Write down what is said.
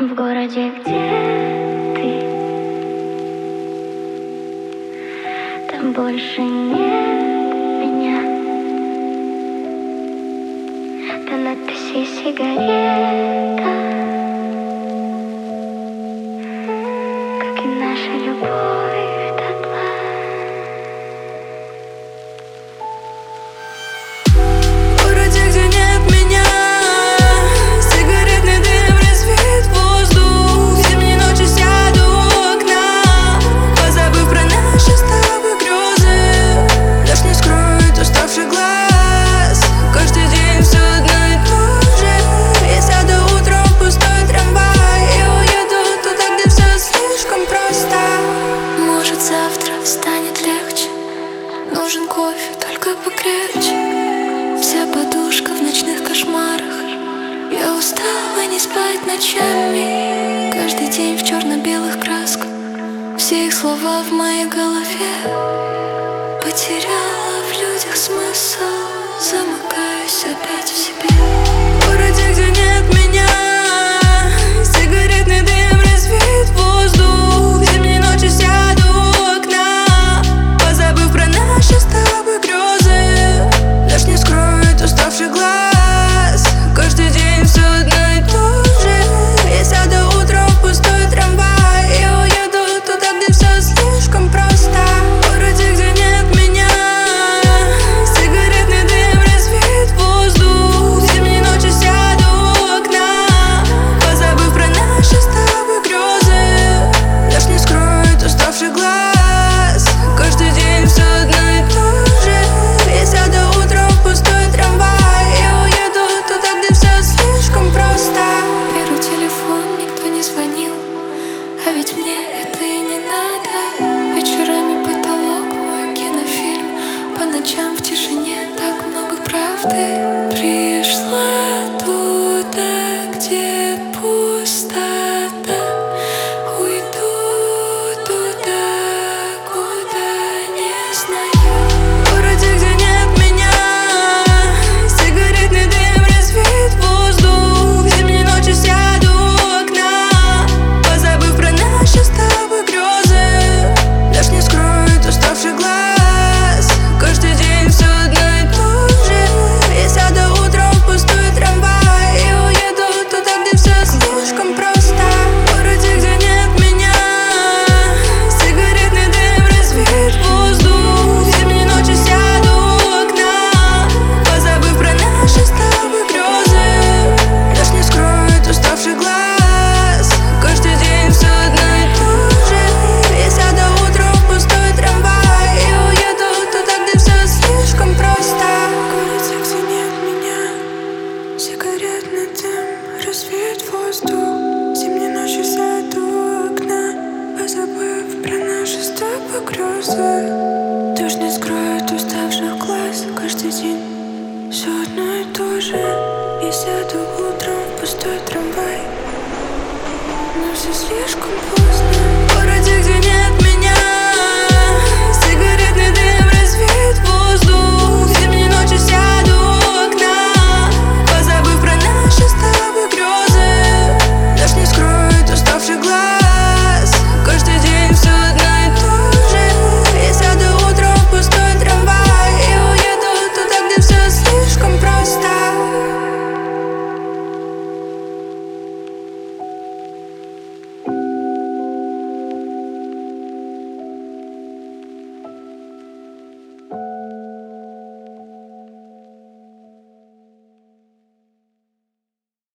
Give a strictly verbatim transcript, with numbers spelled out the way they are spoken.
В городе, где ты, там больше нет меня. На надписи сигарета, как и наша любовь дотла. В городе, где нет меня, сигаретный дым развеет воздух. Зимней ночью сяду у окна, позабыв про наши с тобой грезы. Дождь не скроет уставший глаз, каждый день все одно и то же. Я сяду утром в пустой трамвай и уеду туда, где все слишком просто. Может, завтра станет легче, нужен кофе, только покрепче. Вся подушка в ночных кошмарах, я устала не спать ночами. Каждый день в черно-белых красках, все их слова в моей голове. Потеряла в людях смысл, замыкаюсь опять в себе. В городе, где нет меня, сигаретный дым развеет воздух. Зимней ночью сяду у окна, позабыв про наши с тобой грезы. Дождь не скроет уставший глаз, каждый день все одно и то же. Я сяду утром в пустой трамвай и уеду туда, где все слишком просто. В городе, где нет меня, сигаретный дым развеет воздух. Зимней ночью сяду у окна, позабыв про наши с тобой грезы. Дождь не скроет уставший глаз, каждый день все одно и то же. Я сяду утром в пустой трамвай и уеду туда, где все слишком просто. Беру телефон, никто не звонил, а ведь мне это и не надо. Вечерами потолок, мой кинофильм, по ночам в тишине так много правды. Пришла туда, где пустота, уйду туда, куда не знаю. В городе, где нет меня, сигаретный дым развеет воздух. Зимней ночью сяду у окна, позабыв про наши с тобой грезы. Дождь не скроет уставший глаз, каждый день все одно и то же. Я сяду утром в пустой трамвай и уеду туда, где все слишком просто. В городе, где нет меня, сигаретный дым развеет воздух. Зимней ночью сяду у окна, позабыв про наши с тобой грезы. Дождь не скроет уставший глаз, каждый день все одно и то же. Я сяду утром в пустой трамвай и уеду туда, где все слишком просто. В городе, где нет меня, сигаретный дым развеет воздух. Зимней ночью сяду у окна, позабыв про наши с тобой грезы. Дождь не скроет уставших глаз, каждый день все одно и то же. Я сяду утром в пустой трамвай, но все слишком поздно. В городе, где нет